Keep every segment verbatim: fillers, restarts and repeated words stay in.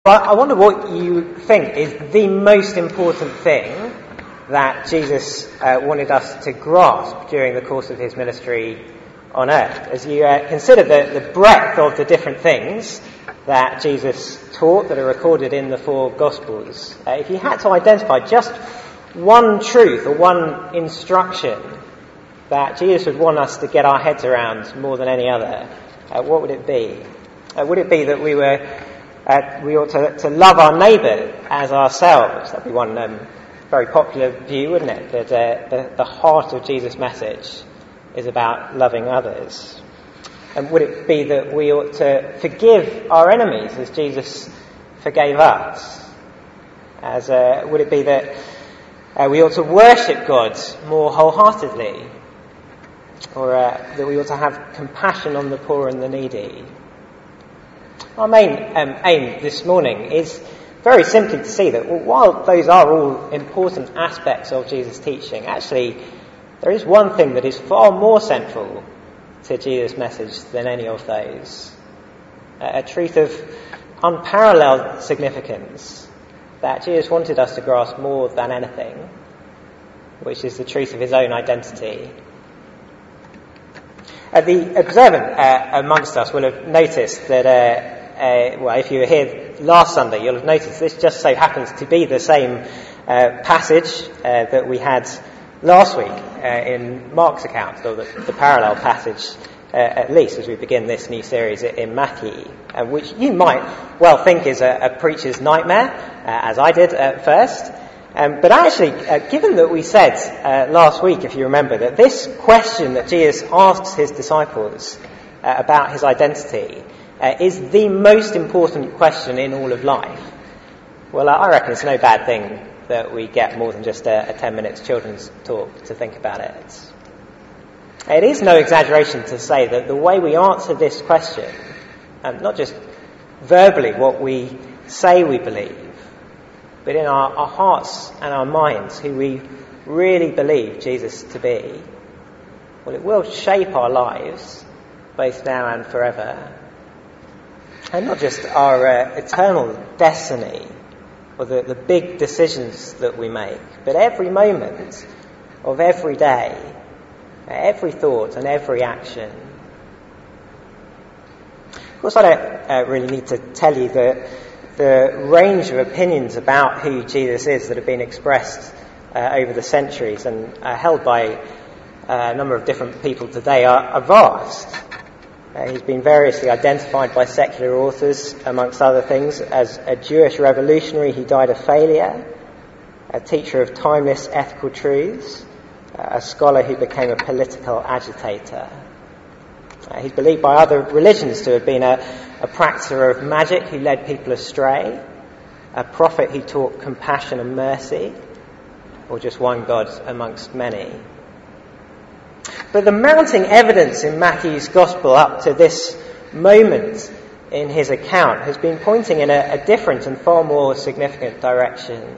But I wonder what you think is the most important thing that Jesus uh, wanted us to grasp during the course of his ministry on earth. As you uh, consider the, the breadth of the different things that Jesus taught that are recorded in the four Gospels, uh, if you had to identify just one truth or one instruction that Jesus would want us to get our heads around more than any other, uh, what would it be? Uh, would it be that we were uh, we ought to, to love our neighbour as ourselves? That'd be one um, very popular view, wouldn't it? That uh, the, the heart of Jesus' message is about loving others. And would it be that we ought to forgive our enemies as Jesus forgave us? As uh, would it be that uh, we ought to worship God more wholeheartedly? Or uh, that we ought to have compassion on the poor and the needy? Our main um, aim this morning is very simply to see that while those are all important aspects of Jesus' teaching, actually there is one thing that is far more central to Jesus' message than any of those. A truth of unparalleled significance that Jesus wanted us to grasp more than anything, which is the truth of his own identity. Uh, the observant uh, amongst us will have noticed that, uh, uh, well, if you were here last Sunday, you'll have noticed this just so happens to be the same uh, passage uh, that we had last week uh, in Mark's account, or the, the parallel passage, uh, at least, as we begin this new series in Matthew, uh, which you might well think is a, a preacher's nightmare, uh, as I did at first. Um, but actually, uh, given that we said uh, last week, if you remember, that this question that Jesus asks his disciples uh, about his identity uh, is the most important question in all of life, well, uh, I reckon it's no bad thing that we get more than just a, a ten minutes children's talk to think about it. It is no exaggeration to say that the way we answer this question, um, not just verbally what we say we believe, but in our, our hearts and our minds who we really believe Jesus to be, well, it will shape our lives, both now and forever. And not just our uh, eternal destiny, or the, the big decisions that we make, but every moment of every day, every thought and every action. Of course, I don't uh, really need to tell you that the range of opinions about who Jesus is that have been expressed uh, over the centuries and uh, held by uh, a number of different people today are, are vast. Uh, he's been variously identified by secular authors, amongst other things, as a Jewish revolutionary who died a failure, a teacher of timeless ethical truths, uh, a scholar who became a political agitator. Uh, he's believed by other religions to have been a, a practicer of magic who led people astray, a prophet who taught compassion and mercy, or just one God amongst many. But the mounting evidence in Matthew's Gospel up to this moment in his account has been pointing in a, a different and far more significant direction.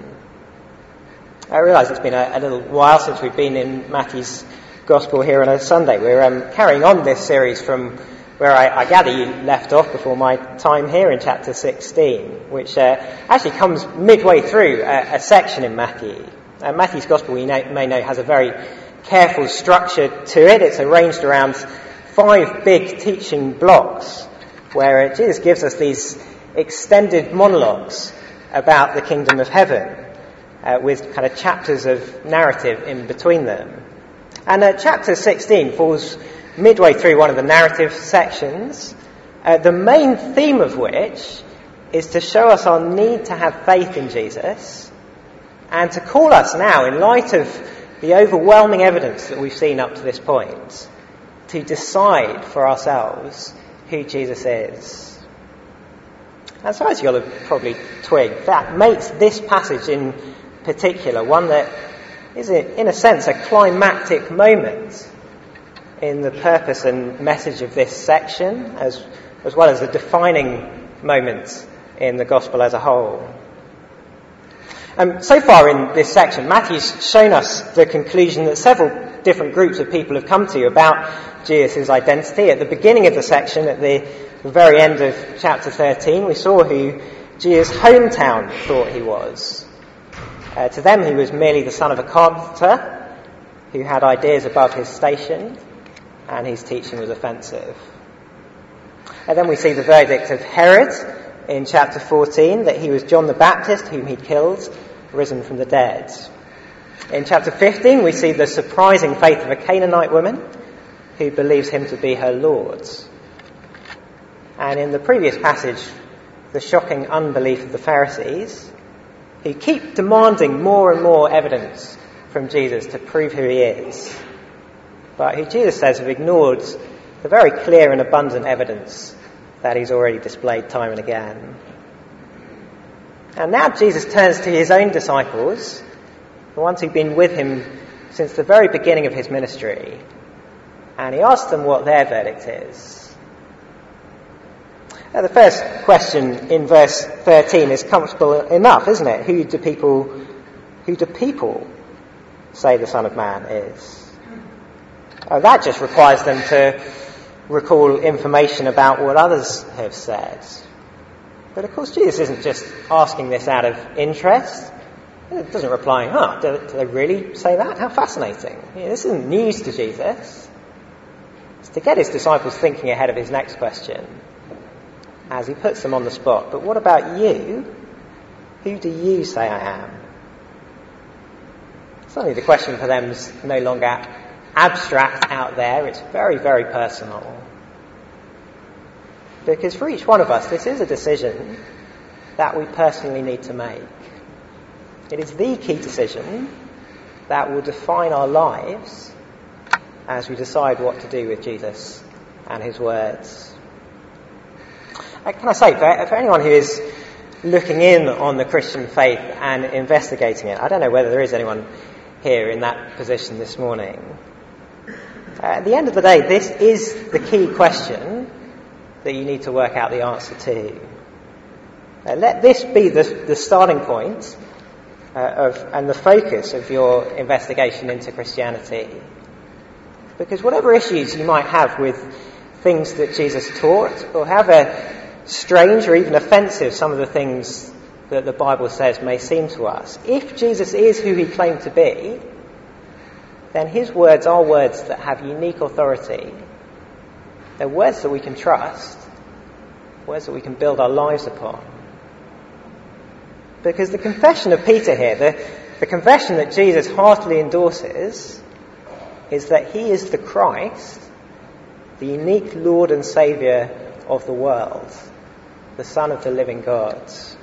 I realise it's been a, a little while since we've been in Matthew's Gospel here on a Sunday. We're um, carrying on this series from where I, I gather you left off before my time here in chapter sixteen, which uh, actually comes midway through a, a section in Matthew. Uh, Matthew's Gospel, we know, may know, has a very careful structure to it. It's arranged around five big teaching blocks where Jesus gives us these extended monologues about the kingdom of heaven uh, with kind of chapters of narrative in between them. And uh, chapter sixteen falls midway through one of the narrative sections, uh, the main theme of which is to show us our need to have faith in Jesus and to call us now, in light of the overwhelming evidence that we've seen up to this point, to decide for ourselves who Jesus is. And so, as you'll have probably twigged, that makes this passage in particular one that is, in a sense, a climactic moment in the purpose and message of this section, as, as well as a defining moment in the Gospel as a whole. Um, so far in this section, Matthew's shown us the conclusion that several different groups of people have come to about Jesus' identity. At the beginning of the section, at the very end of chapter thirteen, we saw who Jesus' hometown thought he was. Uh, to them, he was merely the son of a carpenter who had ideas above his station, and his teaching was offensive. And then we see the verdict of Herod in chapter fourteen, that he was John the Baptist, whom he killed, risen from the dead. In chapter fifteen, we see the surprising faith of a Canaanite woman who believes him to be her Lord. And in the previous passage, the shocking unbelief of the Pharisees, who keep demanding more and more evidence from Jesus to prove who he is, but who Jesus says have ignored the very clear and abundant evidence that he's already displayed time and again. And now Jesus turns to his own disciples, the ones who've been with him since the very beginning of his ministry, and he asks them what their verdict is. Now, the first question in verse thirteen is comfortable enough, isn't it? Who do people, who do people say the Son of Man is? Oh, that just requires them to recall information about what others have said. But of course, Jesus isn't just asking this out of interest. It doesn't reply, huh, do, do they really say that? How fascinating. You know, this isn't news to Jesus. It's to get his disciples thinking ahead of his next question, as he puts them on the spot. But what about you? Who do you say I am? Suddenly the question for them is no longer abstract out there. It's very, very personal. Because for each one of us, this is a decision that we personally need to make. It is the key decision that will define our lives as we decide what to do with Jesus and his words. Can I say, for, for anyone who is looking in on the Christian faith and investigating it, I don't know whether there is anyone here in that position this morning. Uh, at the end of the day, this is the key question that you need to work out the answer to. Uh, let this be the, the starting point uh, of and the focus of your investigation into Christianity. Because whatever issues you might have with things that Jesus taught, or however strange or even offensive some of the things that the Bible says may seem to us, if Jesus is who he claimed to be, then his words are words that have unique authority. They're words that we can trust, words that we can build our lives upon. Because the confession of Peter here, the, the confession that Jesus heartily endorses, is that he is the Christ, the unique Lord and Saviour of the world, the Son of the living God.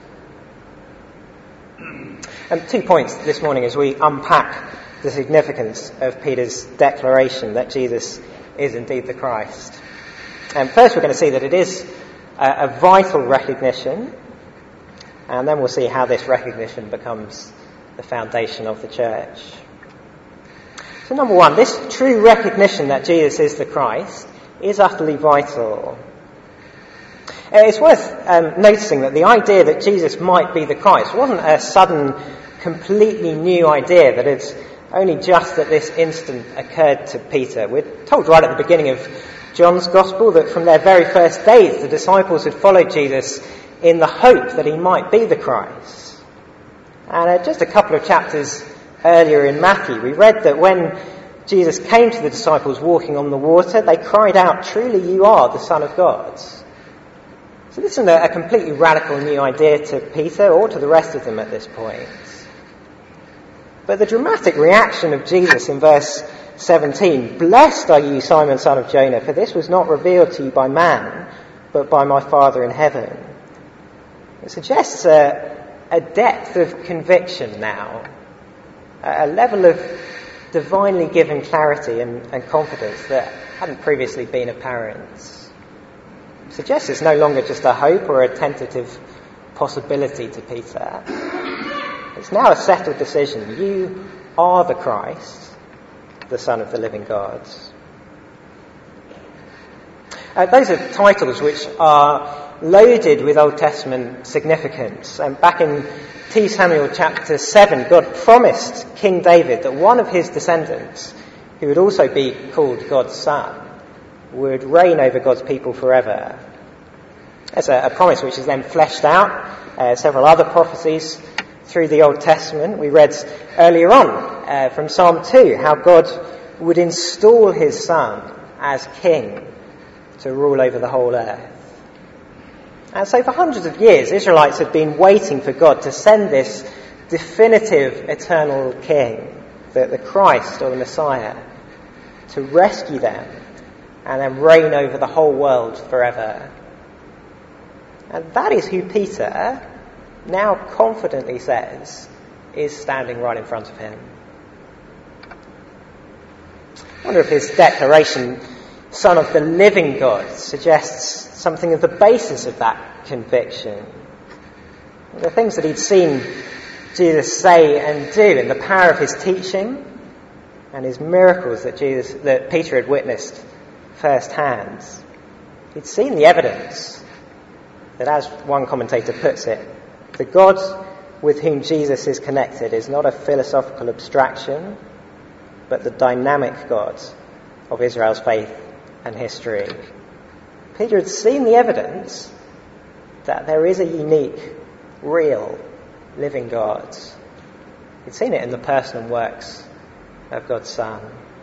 And two points this morning as we unpack the significance of Peter's declaration that Jesus is indeed the Christ. And first we're going to see that it is a, a vital recognition, and then we'll see how this recognition becomes the foundation of the church. So number one, this true recognition that Jesus is the Christ is utterly vital. It's worth um, noticing that the idea that Jesus might be the Christ wasn't a sudden, completely new idea that had only just at this instant occurred to Peter. We're told right at the beginning of John's Gospel that from their very first days the disciples had followed Jesus in the hope that he might be the Christ. And uh, just a couple of chapters earlier in Matthew, we read that when Jesus came to the disciples walking on the water, they cried out, "Truly you are the Son of God." So this isn't a completely radical new idea to Peter or to the rest of them at this point. But the dramatic reaction of Jesus in verse seventeen, "Blessed are you, Simon, son of Jonah, for this was not revealed to you by man, but by my Father in heaven." It suggests a, a depth of conviction now, a level of divinely given clarity and, and confidence that hadn't previously been apparent. It suggests it's no longer just a hope or a tentative possibility to Peter. It's now a settled decision. You are the Christ, the Son of the living God. Uh, those are titles which are loaded with Old Testament significance. And back in Second Samuel chapter seven, God promised King David that one of his descendants, who would also be called God's son, would reign over God's people forever. There's a, a promise which is then fleshed out, uh, several other prophecies through the Old Testament. We read earlier on uh, from Psalm two how God would install his Son as king to rule over the whole earth. And so for hundreds of years, Israelites had been waiting for God to send this definitive eternal king, the, the Christ or the Messiah, to rescue them and then reign over the whole world forever. And that is who Peter now confidently says is standing right in front of him. I wonder if his declaration, Son of the living God, suggests something of the basis of that conviction. The things that he'd seen Jesus say and do in the power of his teaching and his miracles that Jesus, that Peter had witnessed firsthand. He'd seen the evidence that, as one commentator puts it, the God with whom Jesus is connected is not a philosophical abstraction, but the dynamic God of Israel's faith and history. Peter had seen the evidence that there is a unique, real, living God. He'd seen it in the person and works of God's Son.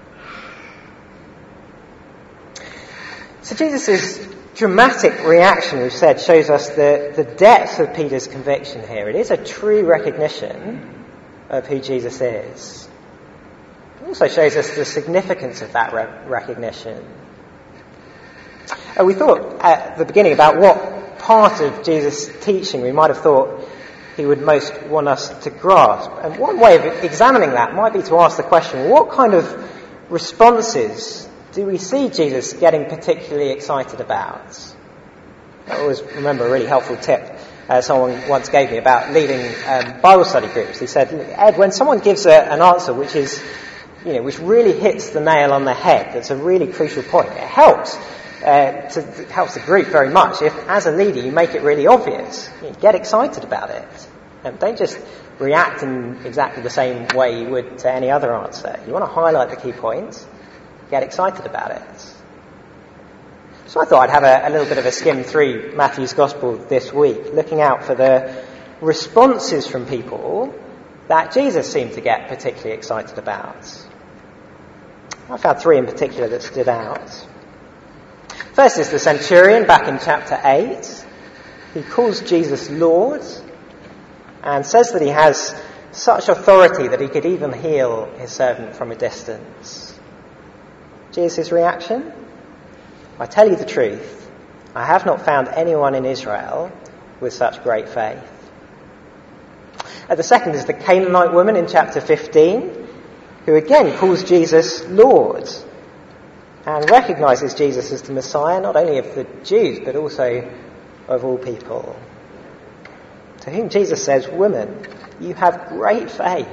So Jesus' dramatic reaction, we've said, shows us the, the depth of Peter's conviction here. It is a true recognition of who Jesus is. It also shows us the significance of that re- recognition. Uh, we thought at the beginning about what part of Jesus' teaching we might have thought he would most want us to grasp. And one way of examining that might be to ask the question, what kind of responses do we see Jesus getting particularly excited about? I always remember a really helpful tip uh, someone once gave me about leading um, Bible study groups. He said, Ed, when someone gives a, an answer which is, you know, which really hits the nail on the head, that's a really crucial point, it helps. Uh, to, it helps the group very much if, as a leader, you make it really obvious. You get excited about it. And don't just react in exactly the same way you would to any other answer. You want to highlight the key points, get excited about it. So I thought I'd have a, a little bit of a skim through Matthew's Gospel this week, looking out for the responses from people that Jesus seemed to get particularly excited about. I found three in particular that stood out. First is the centurion back in chapter eight. He calls Jesus Lord and says that he has such authority that he could even heal his servant from a distance. Jesus' reaction? I tell you the truth, I have not found anyone in Israel with such great faith. And the second is the Canaanite woman in chapter fifteen, who again calls Jesus Lord and recognises Jesus as the Messiah, not only of the Jews, but also of all people. To whom Jesus says, woman, you have great faith.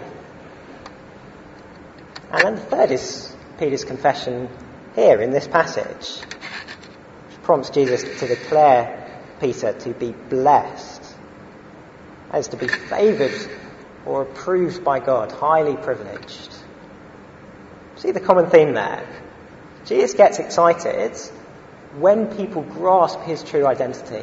And then the third is Peter's confession here in this passage, which prompts Jesus to declare Peter to be blessed, as to be favoured or approved by God, highly privileged. See the common theme there? Jesus gets excited when people grasp his true identity.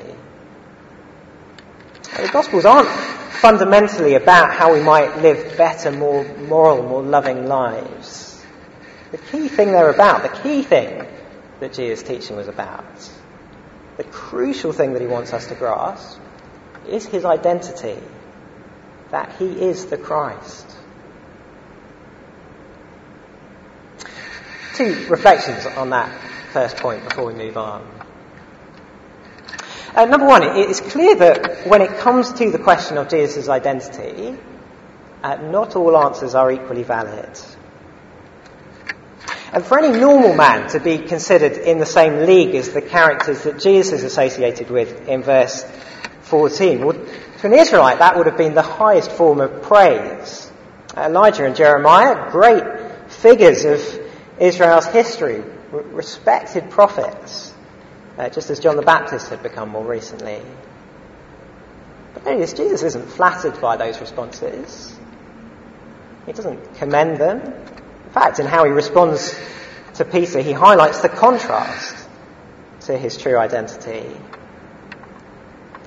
The Gospels aren't fundamentally about how we might live better, more moral, more loving lives. The key thing they're about, the key thing that Jesus' teaching was about, the crucial thing that he wants us to grasp, is his identity, that he is the Christ. Two reflections on that first point before we move on. Uh, number one, it is clear that when it comes to the question of Jesus' identity, uh, not all answers are equally valid. And for any normal man to be considered in the same league as the characters that Jesus is associated with in verse fourteen, well, to an Israelite that would have been the highest form of praise. Elijah and Jeremiah, great figures of Israel's history, respected prophets, uh, just as John the Baptist had become more recently. But notice, Jesus isn't flattered by those responses. He doesn't commend them. In fact, in how he responds to Peter, he highlights the contrast to his true identity.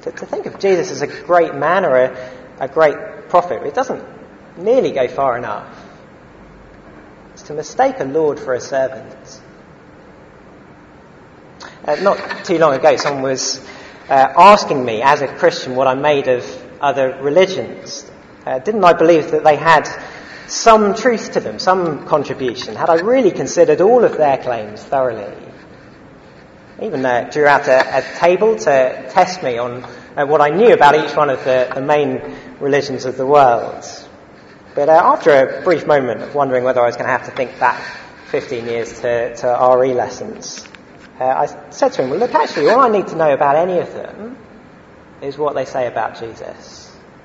To, to think of Jesus as a great man or a, a great prophet, it doesn't nearly go far enough. It's to mistake a Lord for a servant. Uh, not too long ago, someone was uh, asking me, as a Christian, what I made of other religions. Uh, didn't I believe that they had some truth to them, some contribution? Had I really considered all of their claims thoroughly? Even uh, drew out a, a table to test me on uh, what I knew about each one of the, the main religions of the world. But uh, after a brief moment of wondering whether I was going to have to think back fifteen years to, to R E lessons, uh, I said to him, well, look, actually, all I need to know about any of them is what they say about Jesus.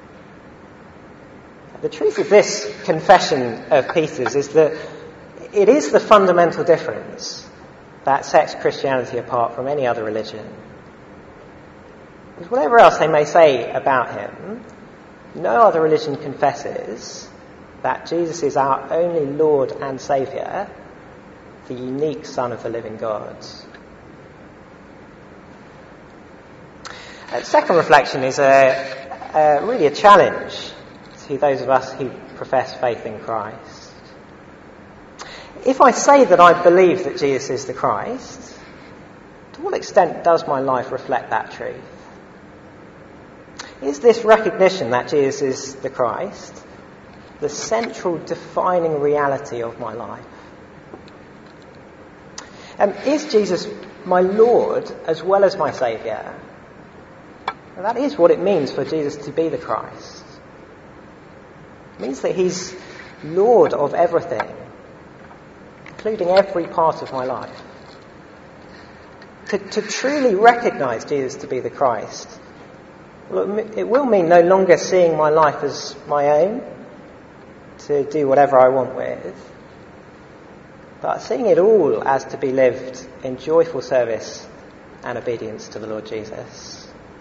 The truth of this confession of Peter's is that it is the fundamental difference that sets Christianity apart from any other religion. Because whatever else they may say about him, no other religion confesses that Jesus is our only Lord and Saviour, the unique Son of the living God. The second reflection is a, a really a challenge to those of us who profess faith in Christ. If I say that I believe that Jesus is the Christ, to what extent does my life reflect that truth? Is this recognition that Jesus is the Christ the central defining reality of my life? Um, is Jesus my Lord as well as my Saviour? And that is what it means for Jesus to be the Christ. It means that he's Lord of everything, including every part of my life. To, to truly recognise Jesus to be the Christ, well, it will mean no longer seeing my life as my own, to do whatever I want with, but seeing it all as to be lived in joyful service and obedience to the Lord Jesus.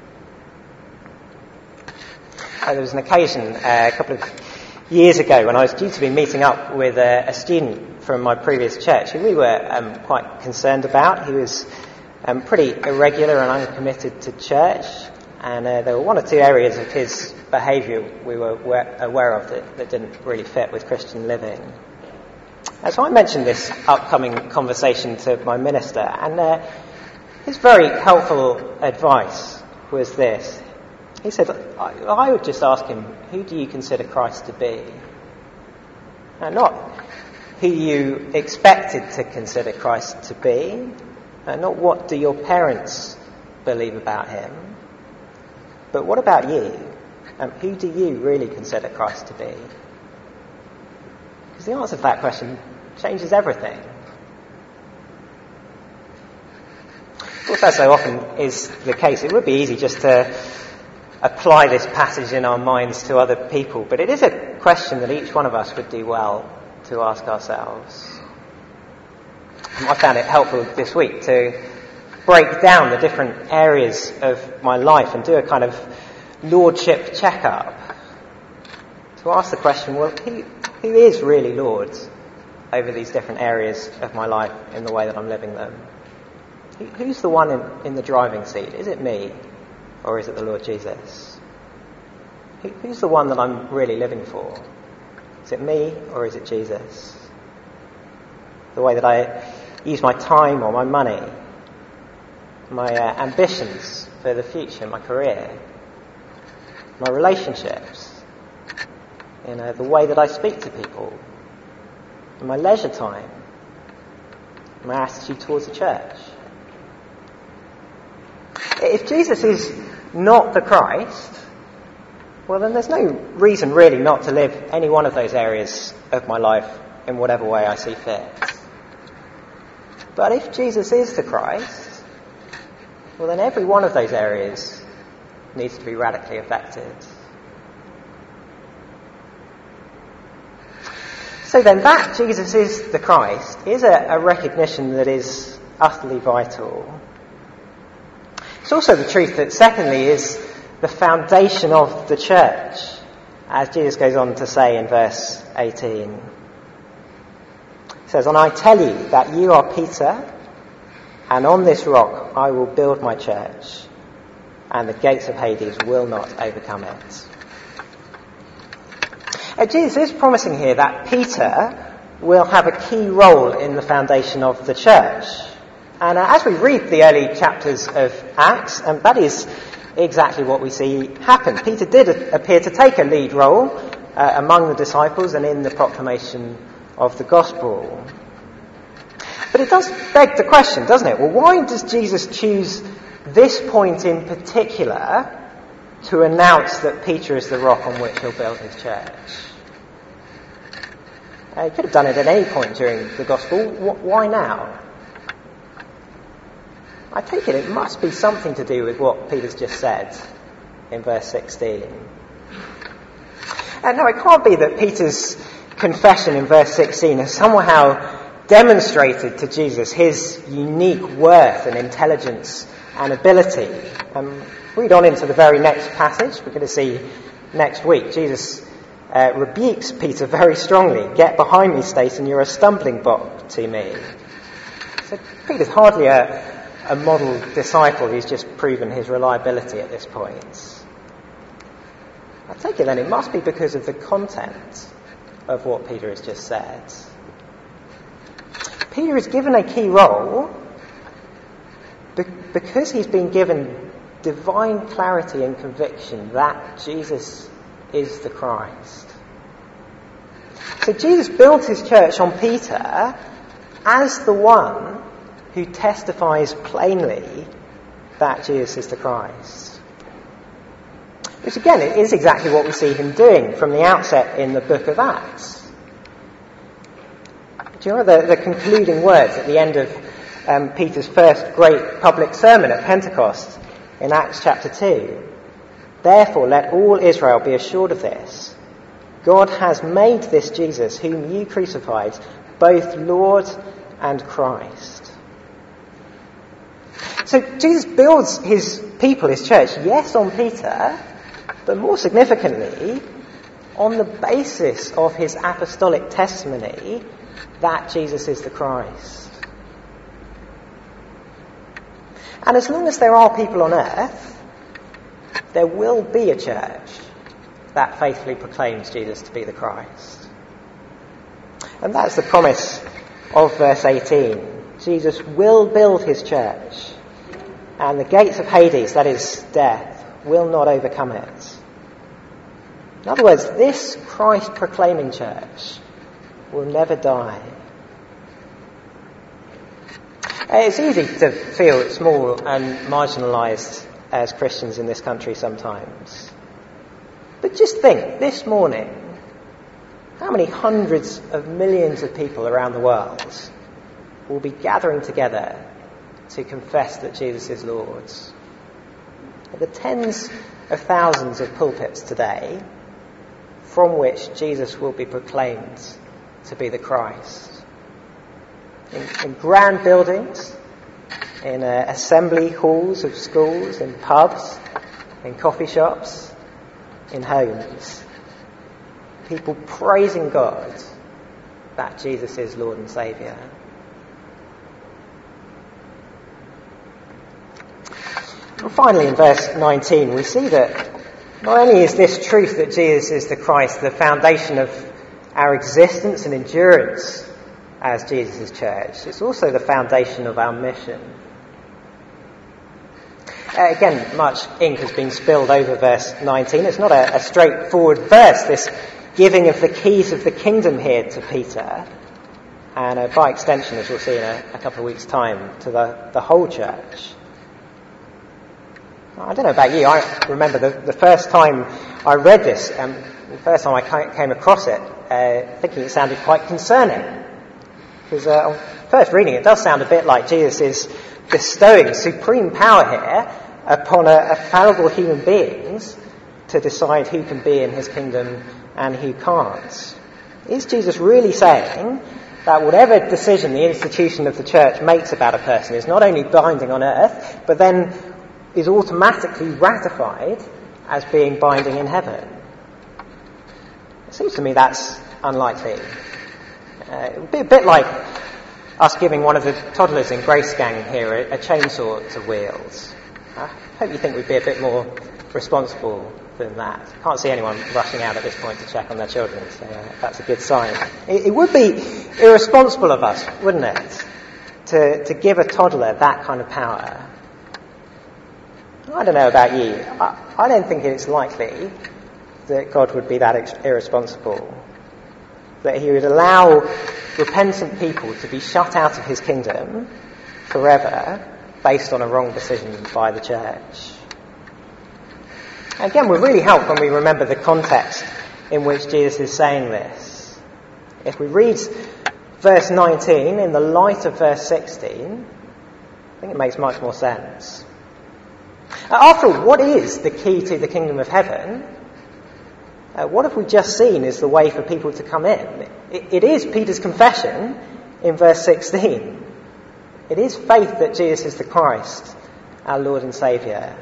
And there was an occasion uh, a couple of years ago when I was due to be meeting up with a, a student from my previous church who we were um, quite concerned about. He was um, pretty irregular and uncommitted to church, and uh, there were one or two areas of his behaviour we were aware, aware of that, that didn't really fit with Christian living. And so I mentioned this upcoming conversation to my minister, and uh, his very helpful advice was this. He said, I, I would just ask him, who do you consider Christ to be? And not who you expected to consider Christ to be, and not what do your parents believe about him, but what about you? Um, who do you really consider Christ to be? Because the answer to that question changes everything. Of course, as so often is the case, it would be easy just to apply this passage in our minds to other people, but it is a question that each one of us would do well to ask ourselves. I found it helpful this week to break down the different areas of my life and do a kind of lordship check-up, to ask the question, well, who, who is really Lord over these different areas of my life in the way that I'm living them? Who, who's the one in, in the driving seat? Is it me? Or is it the Lord Jesus? Who, who's the one that I'm really living for? Is it me or is it Jesus? The way that I use my time or my money, my uh, ambitions for the future, my career, my relationships, you know, the way that I speak to people, my leisure time, my attitude towards the church. If Jesus is not the Christ, well then there's no reason really not to live any one of those areas of my life in whatever way I see fit. But if Jesus is the Christ, well then every one of those areas needs to be radically affected. So then that Jesus is the Christ is a, a recognition that is utterly vital. It's also the truth that, secondly, is the foundation of the church, as Jesus goes on to say in verse eighteen. He says, "And I tell you that you are Peter, and on this rock I will build my church, and the gates of Hades will not overcome it. Uh, Jesus is promising here that Peter will have a key role in the foundation of the church. And uh, as we read the early chapters of Acts, um, that is exactly what we see happen. Peter did a- appear to take a lead role uh, among the disciples and in the proclamation of the gospel. But it does beg the question, doesn't it? Well, why does Jesus choose this point in particular to announce that Peter is the rock on which he'll build his church? Uh, he could have done it at any point during the gospel. W- why now? I take it it must be something to do with what Peter's just said in verse sixteen. And no, it can't be that Peter's confession in verse sixteen has somehow demonstrated to Jesus his unique worth and intelligence and ability. Um, read on into the very next passage. We're going to see next week. Jesus uh, rebukes Peter very strongly. Get behind me, Satan, you're a stumbling block to me. So Peter's hardly a, a model disciple. He's just proven his reliability at this point. I take it then it must be because of the content of what Peter has just said. Peter is given a key role be- because he's been given divine clarity and conviction that Jesus is the Christ. So Jesus built his church on Peter as the one who testifies plainly that Jesus is the Christ. Which again is exactly what we see him doing from the outset in the book of Acts. Do you remember the, the concluding words at the end of um, Peter's first great public sermon at Pentecost in Acts chapter two? Therefore, let all Israel be assured of this. God has made this Jesus, whom you crucified, both Lord and Christ. So Jesus builds his people, his church, yes, on Peter, but more significantly, on the basis of his apostolic testimony that Jesus is the Christ. And as long as there are people on earth, there will be a church that faithfully proclaims Jesus to be the Christ. And that's the promise of verse eighteen. Jesus will build his church, and the gates of Hades, that is death, will not overcome it. In other words, this Christ-proclaiming church will never die. It's easy to feel small and marginalised as Christians in this country sometimes. But just think, this morning, how many hundreds of millions of people around the world will be gathering together to confess that Jesus is Lord? The tens of thousands of pulpits today from which Jesus will be proclaimed to be the Christ. In, in grand buildings, in uh, assembly halls of schools, in pubs, in coffee shops, in homes. People praising God that Jesus is Lord and Saviour. And finally, in verse nineteen, we see that not only is this truth that Jesus is the Christ the foundation of our existence and endurance as Jesus' church, it's also the foundation of our mission. Uh, again, much ink has been spilled over verse nineteen. It's not a, a straightforward verse, this giving of the keys of the kingdom here to Peter, and uh, by extension, as we'll see in a, a couple of weeks' time, to the, the whole church. I don't know about you, I remember the, the first time I read this, um, the first time I came across it, uh, thinking it sounded quite concerning. Because uh, on first reading, it does sound a bit like Jesus is bestowing supreme power here upon a, a fallible human beings to decide who can be in his kingdom and who can't. Is Jesus really saying that whatever decision the institution of the church makes about a person is not only binding on earth, but then is automatically ratified as being binding in heaven? It seems to me that's unlikely. Uh, it would be a bit like us giving one of the toddlers in Grace Gang here a, a chainsaw to wield. Uh, hope you think we'd be a bit more responsible than that. Can't see anyone rushing out at this point to check on their children, so uh, that's a good sign. It, it would be irresponsible of us, wouldn't it, to, to give a toddler that kind of power. I don't know about you. I, I don't think it's likely that God would be that ex- irresponsible, that he would allow repentant people to be shut out of his kingdom forever based on a wrong decision by the church. Again, we're really helped when we remember the context in which Jesus is saying this. If we read verse nineteen in the light of verse sixteen, I think it makes much more sense. After all, what is the key to the kingdom of heaven? Uh, what have we just seen is the way for people to come in? It, it is Peter's confession in verse sixteen. It is faith that Jesus is the Christ, our Lord and Saviour.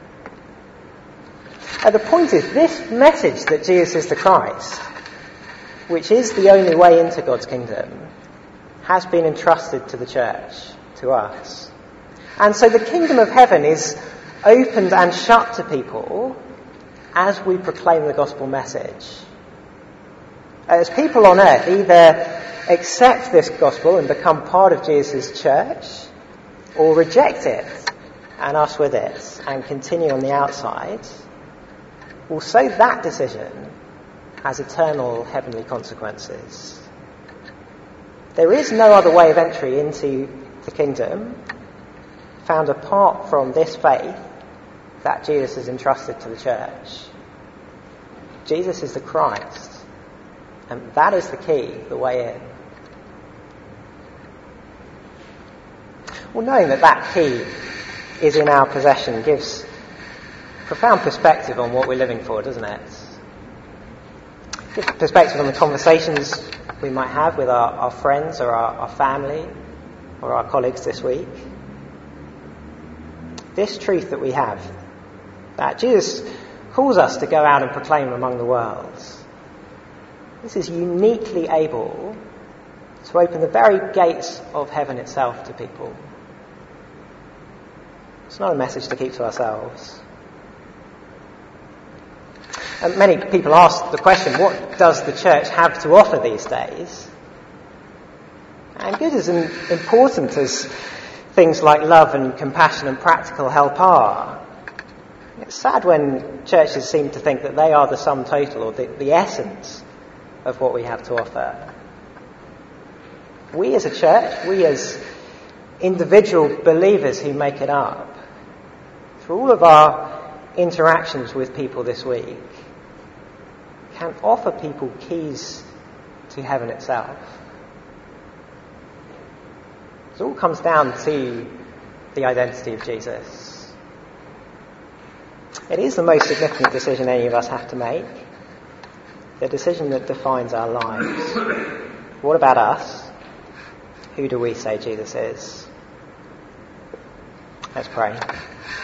Uh, the point is, this message that Jesus is the Christ, which is the only way into God's kingdom, has been entrusted to the church, to us. And so the kingdom of heaven is opened and shut to people as we proclaim the gospel message. As people on earth either accept this gospel and become part of Jesus' church, or reject it and us with it and continue on the outside, well, so that decision has eternal heavenly consequences. There is no other way of entry into the kingdom found apart from this faith that Jesus has entrusted to the church. Jesus is the Christ, and that is the key, the way in. Well, knowing that that key is in our possession gives profound perspective on what we're living for, doesn't it? Gives perspective on the conversations we might have with our, our friends or our, our family or our colleagues this week. This truth that we have, that Jesus calls us to go out and proclaim among the world, this is uniquely able to open the very gates of heaven itself to people. It's not a message to keep to ourselves. And many people ask the question, what does the church have to offer these days? And good as important as things like love and compassion and practical help are, it's sad when churches seem to think that they are the sum total or the, the essence of what we have to offer. We as a church, we as individual believers who make it up, through all of our interactions with people this week, can offer people keys to heaven itself. It all comes down to the identity of Jesus. It is the most significant decision any of us have to make, the decision that defines our lives. What about us? Who do we say Jesus is? Let's pray.